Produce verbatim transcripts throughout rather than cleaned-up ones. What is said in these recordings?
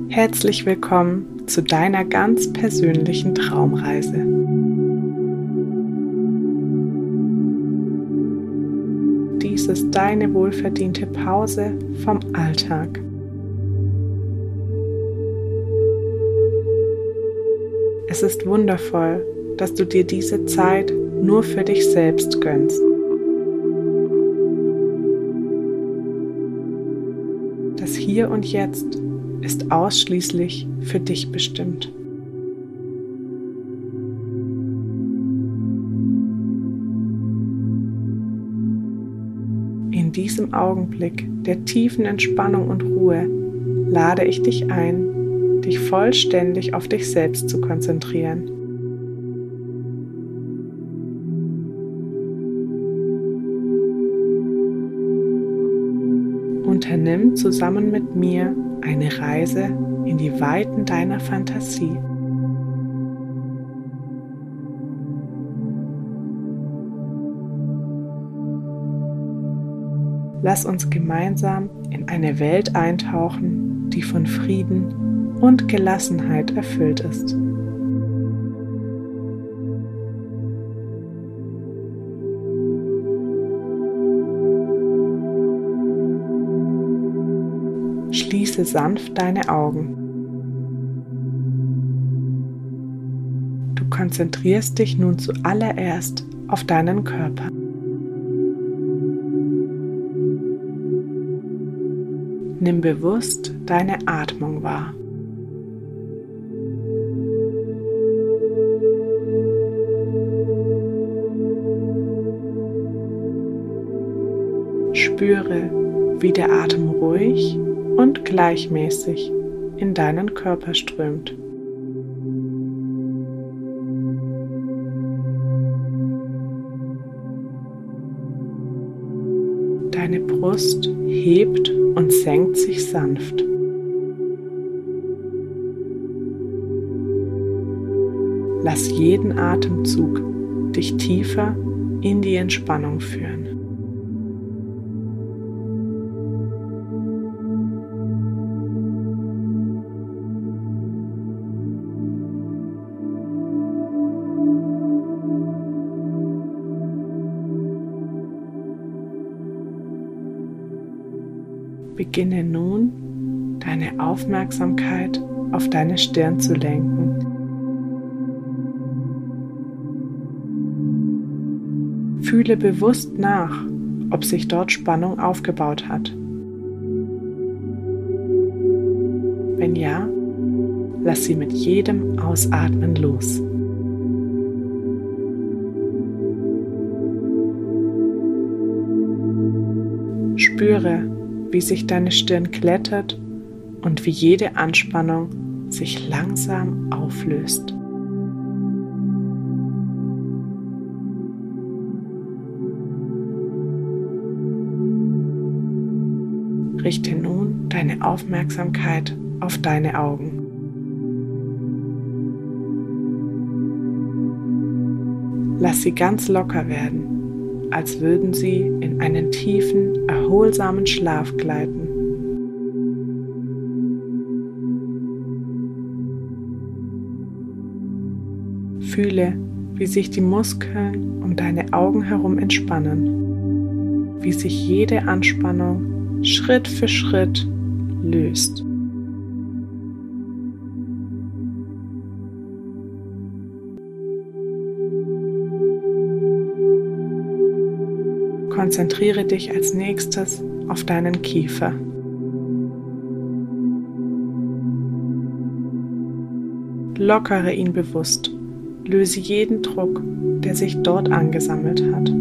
Herzlich willkommen zu deiner ganz persönlichen Traumreise. Dies ist deine wohlverdiente Pause vom Alltag. Es ist wundervoll, dass du dir diese Zeit nur für dich selbst gönnst. Das Hier und Jetzt ist ausschließlich für dich bestimmt. In diesem Augenblick der tiefen Entspannung und Ruhe lade ich dich ein, dich vollständig auf dich selbst zu konzentrieren. Unternimm zusammen mit mir eine Reise in die Weiten deiner Fantasie. Lass uns gemeinsam in eine Welt eintauchen, die von Frieden und Gelassenheit erfüllt ist. Schließe sanft deine Augen. Du konzentrierst dich nun zuallererst auf deinen Körper. Nimm bewusst deine Atmung wahr. Spüre, wie der Atem ruhig und gleichmäßig in deinen Körper strömt. Deine Brust hebt und senkt sich sanft. Lass jeden Atemzug dich tiefer in die Entspannung führen. Beginne nun, deine Aufmerksamkeit auf deine Stirn zu lenken. Fühle bewusst nach, ob sich dort Spannung aufgebaut hat. Wenn ja, lass sie mit jedem Ausatmen los. Spüre, wie sich deine Stirn glättet und wie jede Anspannung sich langsam auflöst. Richte nun deine Aufmerksamkeit auf deine Augen. Lass sie ganz locker werden, als würden sie in einen tiefen, erholsamen Schlaf gleiten. Fühle, wie sich die Muskeln um deine Augen herum entspannen, wie sich jede Anspannung Schritt für Schritt löst. Konzentriere dich als nächstes auf deinen Kiefer. Lockere ihn bewusst, löse jeden Druck, der sich dort angesammelt hat.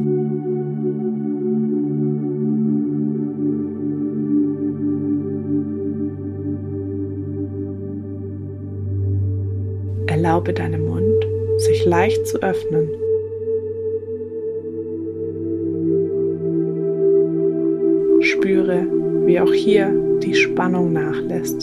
Erlaube deinem Mund, sich leicht zu öffnen. Spüre, wie auch hier die Spannung nachlässt.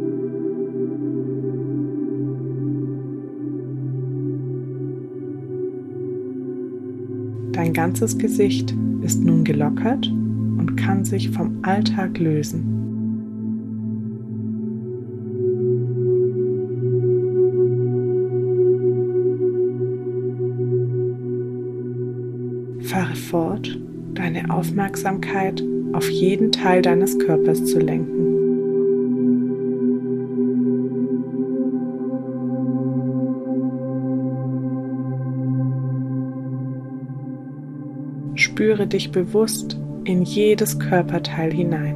Dein ganzes Gesicht ist nun gelockert und kann sich vom Alltag lösen. sofort deine Aufmerksamkeit auf jeden Teil deines Körpers zu lenken. Spüre dich bewusst in jedes Körperteil hinein.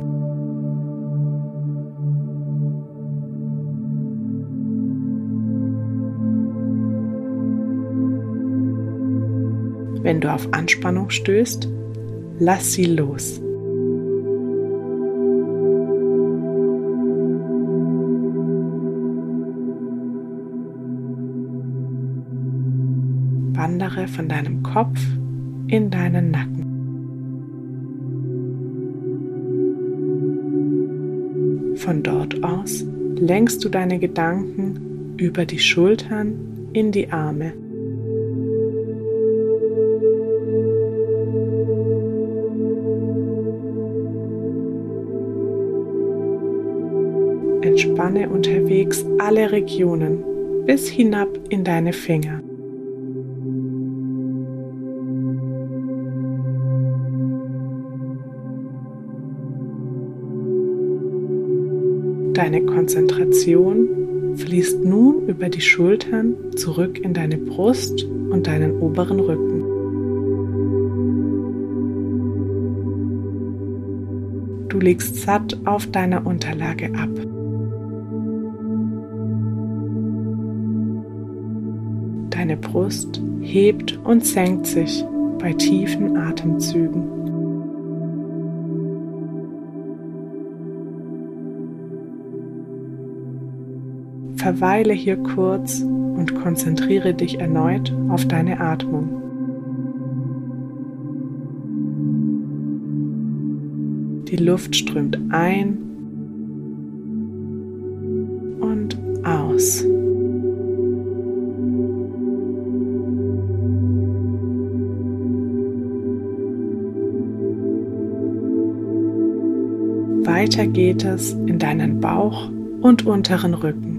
Wenn du auf Anspannung stößt, lass sie los. Wandere von deinem Kopf in deinen Nacken. Von dort aus lenkst du deine Gedanken über die Schultern in die Arme. Entspanne unterwegs alle Regionen bis hinab in deine Finger. Deine Konzentration fließt nun über die Schultern zurück in deine Brust und deinen oberen Rücken. Du legst satt auf deiner Unterlage ab. Deine Brust hebt und senkt sich bei tiefen Atemzügen. Verweile hier kurz und konzentriere dich erneut auf deine Atmung. Die Luft strömt ein und aus. Weiter geht es in deinen Bauch und unteren Rücken.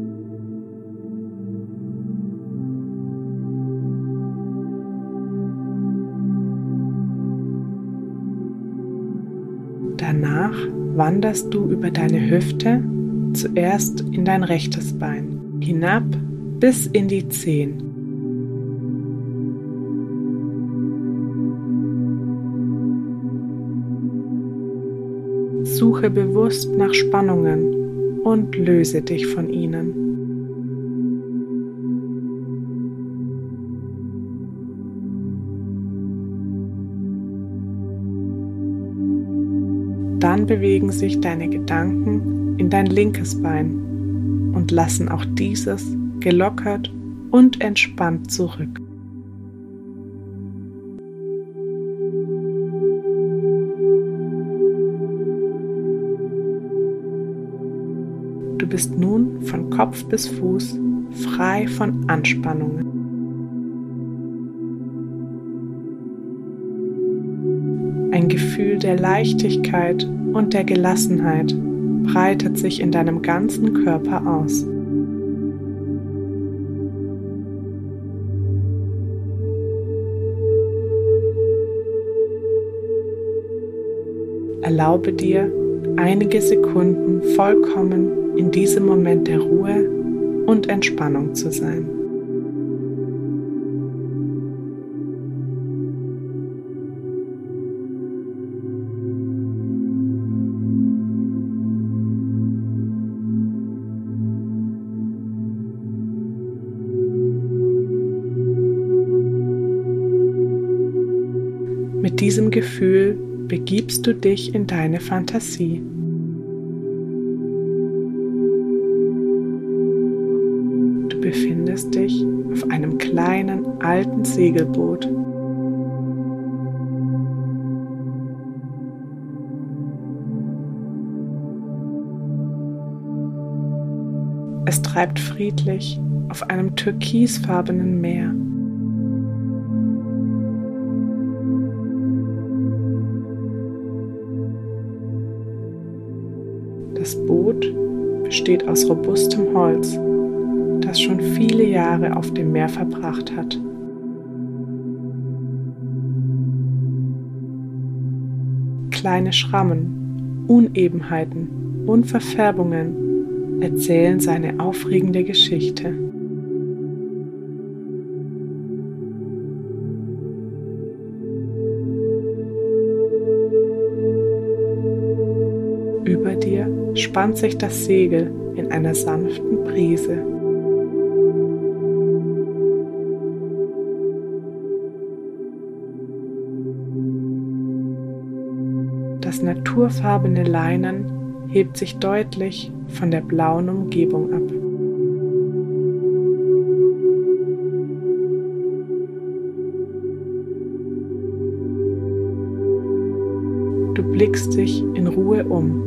Danach wanderst du über deine Hüfte zuerst in dein rechtes Bein, hinab bis in die Zehen. Suche bewusst nach Spannungen und löse dich von ihnen. Dann bewegen sich deine Gedanken in dein linkes Bein und lassen auch dieses gelockert und entspannt zurück. Du bist nun von Kopf bis Fuß frei von Anspannungen. Ein Gefühl der Leichtigkeit und der Gelassenheit breitet sich in deinem ganzen Körper aus. Erlaube dir, einige Sekunden vollkommen in diesem Moment der Ruhe und Entspannung zu sein. Mit diesem Gefühl begibst du dich in deine Fantasie. Du befindest dich auf einem kleinen alten Segelboot. Es treibt friedlich auf einem türkisfarbenen Meer. Das Boot besteht aus robustem Holz, das schon viele Jahre auf dem Meer verbracht hat. kleine Schrammen, Unebenheiten und Verfärbungen erzählen seine aufregende Geschichte. Über dir spannt sich das Segel in einer sanften Brise. Das naturfarbene Leinen hebt sich deutlich von der blauen Umgebung ab. Du blickst dich in Ruhe um.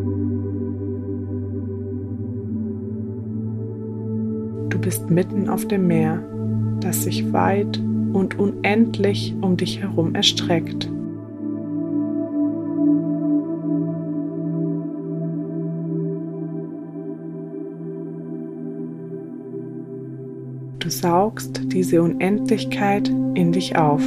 Du bist mitten auf dem Meer, das sich weit und unendlich um dich herum erstreckt. Du saugst diese Unendlichkeit in dich auf.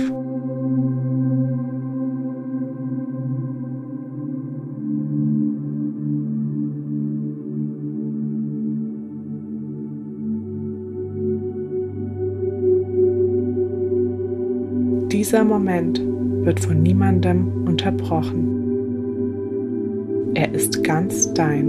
Dieser Moment wird von niemandem unterbrochen. Er ist ganz dein.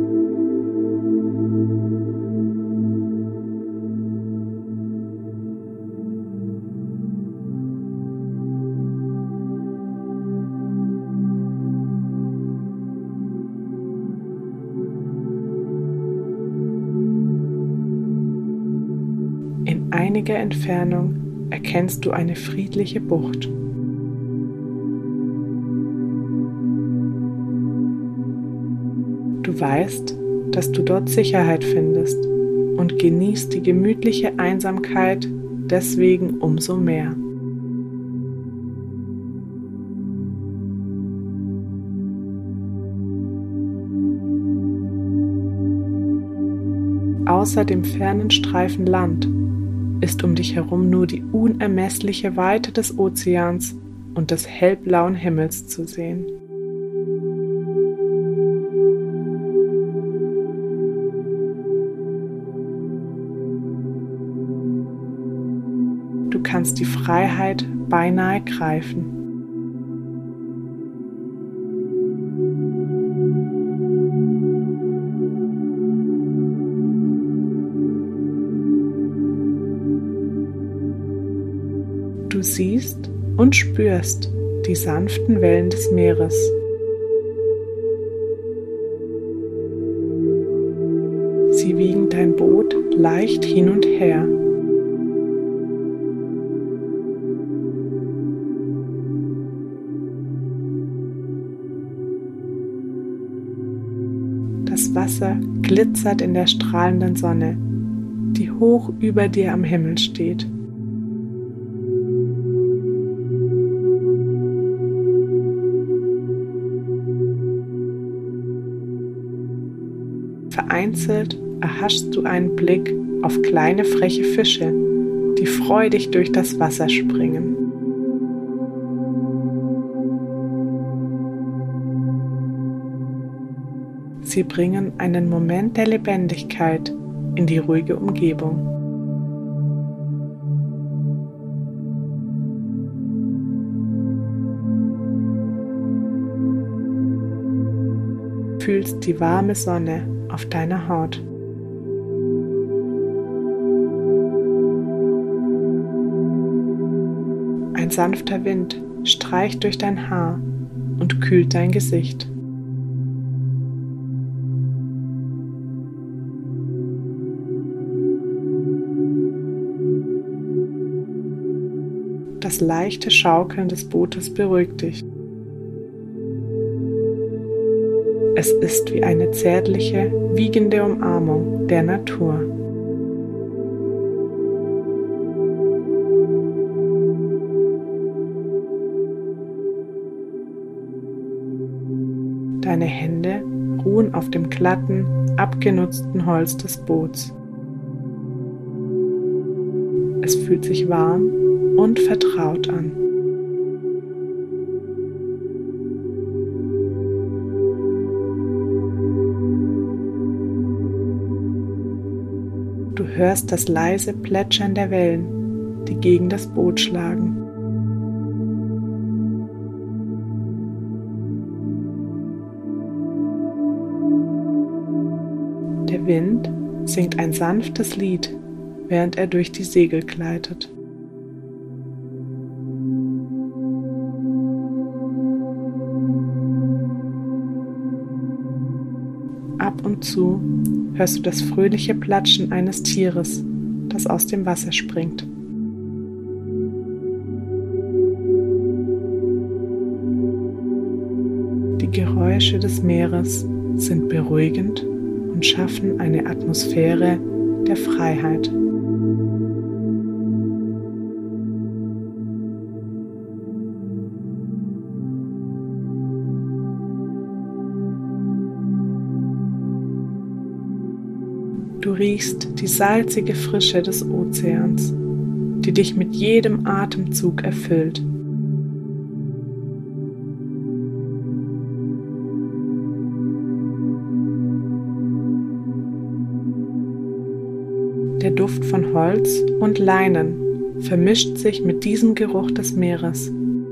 In einiger Entfernung erkennst du eine friedliche Bucht. Du weißt, dass du dort Sicherheit findest und genießt die gemütliche Einsamkeit deswegen umso mehr. Außer dem fernen Streifen Land ist um dich herum nur die unermessliche Weite des Ozeans und des hellblauen Himmels zu sehen. Du kannst die Freiheit beinahe greifen. Du siehst und spürst die sanften Wellen des Meeres. Sie wiegen dein Boot leicht hin und her. Das Wasser glitzert in der strahlenden Sonne, die hoch über dir am Himmel steht. Vereinzelt erhaschst du einen Blick auf kleine freche Fische, die freudig durch das Wasser springen. Sie bringen einen Moment der Lebendigkeit in die ruhige Umgebung. Du fühlst die warme Sonne auf deiner Haut. Ein sanfter Wind streicht durch dein Haar und kühlt dein Gesicht. Das leichte Schaukeln des Bootes beruhigt dich. Es ist wie eine zärtliche, wiegende Umarmung der Natur. Deine Hände ruhen auf dem glatten, abgenutzten Holz des Boots. Es fühlt sich warm und vertraut an. Du hörst das leise Plätschern der Wellen, die gegen das Boot schlagen. Der Wind singt ein sanftes Lied, während er durch die Segel gleitet. Ab und zu hörst du das fröhliche Platschen eines Tieres, das aus dem Wasser springt. Die Geräusche des Meeres sind beruhigend und schaffen eine Atmosphäre der Freiheit. Du riechst die salzige Frische des Ozeans, die dich mit jedem Atemzug erfüllt. Der Duft von Holz und Leinen vermischt sich mit diesem Geruch des Meeres.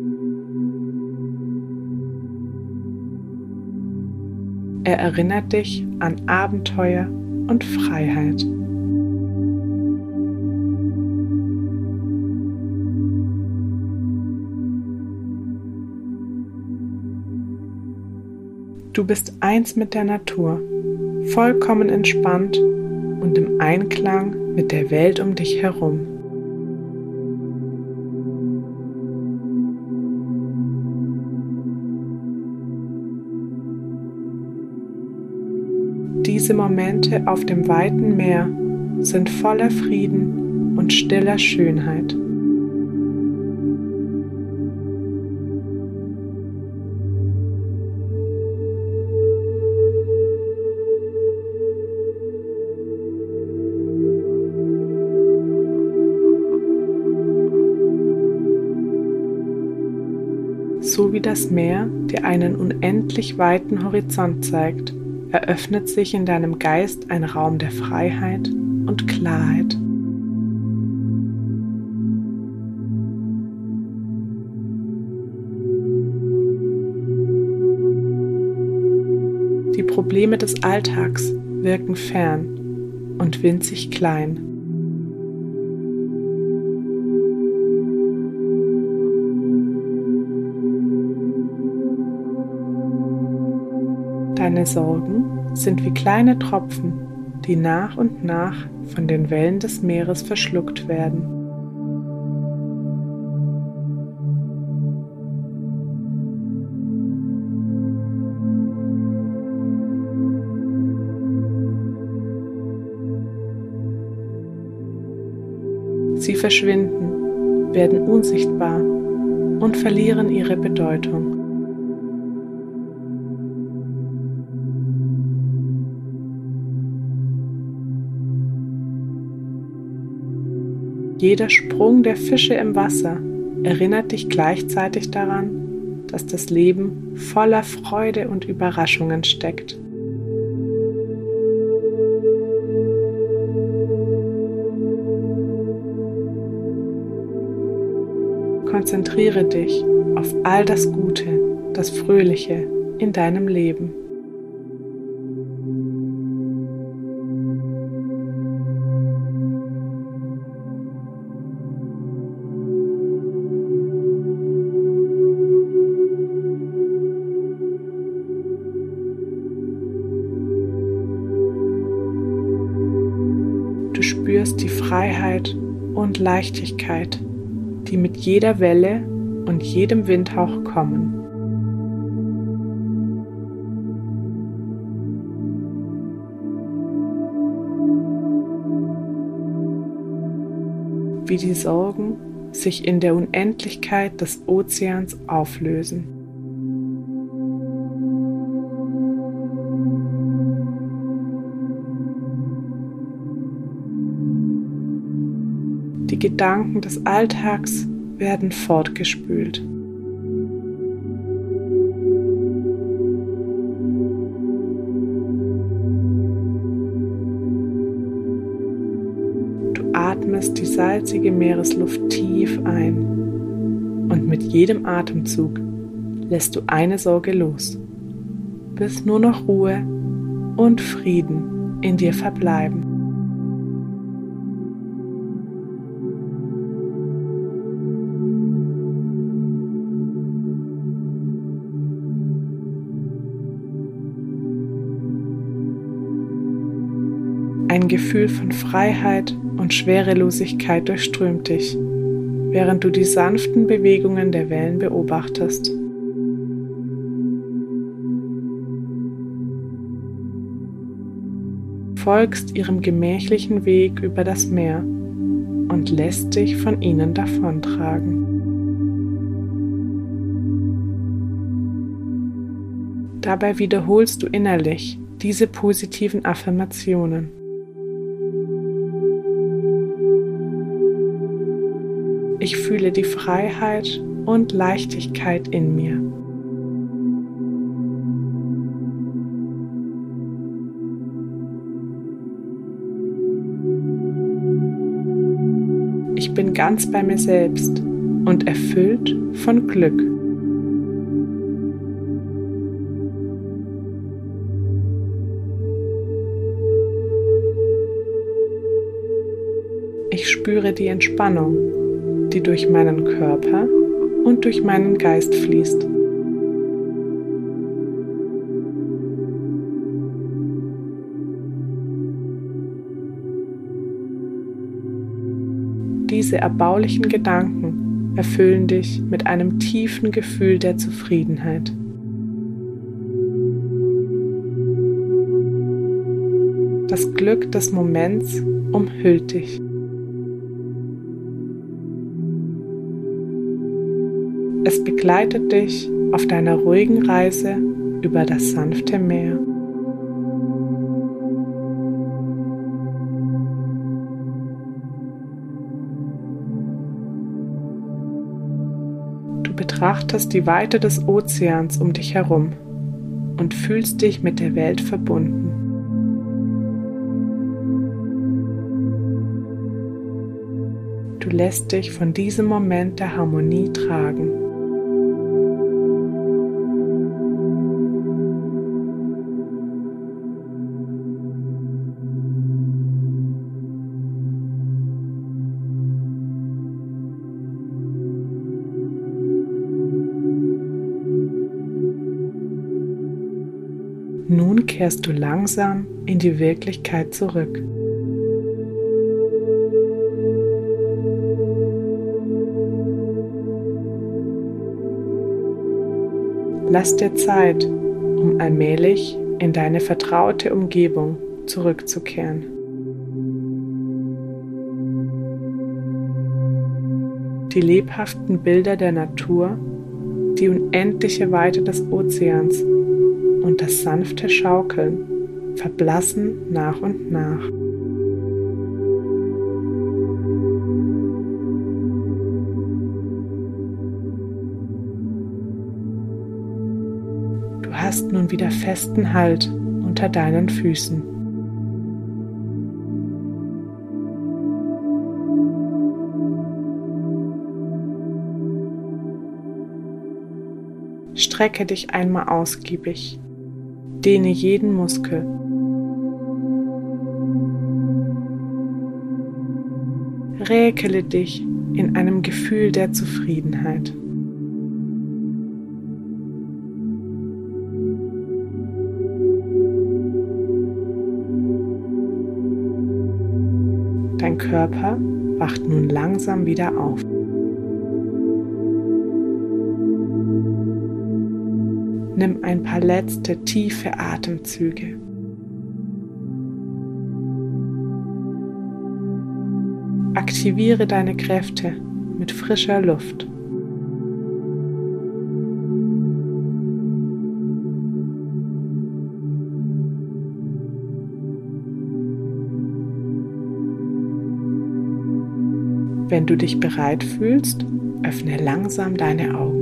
Er erinnert dich an Abenteuer und Freiheit. Du bist eins mit der Natur, vollkommen entspannt und im Einklang mit der Welt um dich herum. Diese Momente auf dem weiten Meer sind voller Frieden und stiller Schönheit. So wie das Meer dir einen unendlich weiten Horizont zeigt, eröffnet sich in deinem Geist ein Raum der Freiheit und Klarheit. Die Probleme des Alltags wirken fern und winzig klein. Deine Sorgen sind wie kleine Tropfen, die nach und nach von den Wellen des Meeres verschluckt werden. Sie verschwinden, werden unsichtbar und verlieren ihre Bedeutung. Jeder Sprung der Fische im Wasser erinnert dich gleichzeitig daran, dass das Leben voller Freude und Überraschungen steckt. Konzentriere dich auf all das Gute, das Fröhliche in deinem Leben. Du spürst die Freiheit und Leichtigkeit, die mit jeder Welle und jedem Windhauch kommen. Wie die Sorgen sich in der Unendlichkeit des Ozeans auflösen. Die Gedanken des Alltags werden fortgespült. atmest die salzige Meeresluft tief ein und mit jedem Atemzug lässt du eine Sorge los, bis nur noch Ruhe und Frieden in dir verbleiben. Ein Gefühl von Freiheit und Schwerelosigkeit durchströmt dich, während du die sanften Bewegungen der Wellen beobachtest. Folgst ihrem gemächlichen Weg über das Meer und lässt dich von ihnen davontragen. Dabei wiederholst du innerlich diese positiven Affirmationen. Ich fühle die Freiheit und Leichtigkeit in mir. Ich bin ganz bei mir selbst und erfüllt von Glück. Ich spüre die Entspannung, die durch meinen Körper und durch meinen Geist fließt. Diese erbaulichen Gedanken erfüllen dich mit einem tiefen Gefühl der Zufriedenheit. Das Glück des Moments umhüllt dich. Es begleitet dich auf deiner ruhigen Reise über das sanfte Meer. Du betrachtest die Weite des Ozeans um dich herum und fühlst dich mit der Welt verbunden. Du lässt dich von diesem Moment der Harmonie tragen. Nun kehrst du langsam in die Wirklichkeit zurück. Lass dir Zeit, um allmählich in deine vertraute Umgebung zurückzukehren. Die lebhaften Bilder der Natur, die unendliche Weite des Ozeans und das sanfte Schaukeln verblassen nach und nach. Du hast nun wieder festen Halt unter deinen Füßen. Strecke dich einmal ausgiebig. Dehne jeden Muskel. Räkele dich in einem Gefühl der Zufriedenheit. Dein Körper wacht nun langsam wieder auf. Nimm ein paar letzte tiefe Atemzüge. Aktiviere deine Kräfte mit frischer Luft. Wenn du dich bereit fühlst, öffne langsam deine Augen.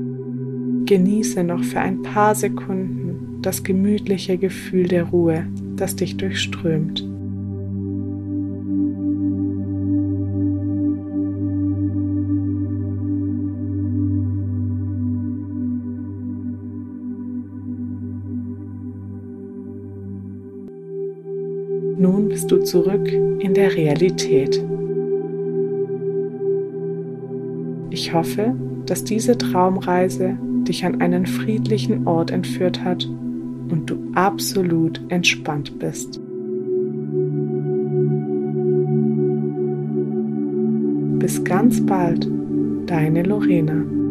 Genieße noch für ein paar Sekunden das gemütliche Gefühl der Ruhe das dich durchströmt. Nun bist du zurück in der Realität. Ich hoffe, dass diese Traumreise dich an einen friedlichen Ort entführt hat und du absolut entspannt bist. Bis ganz bald, deine Lorena.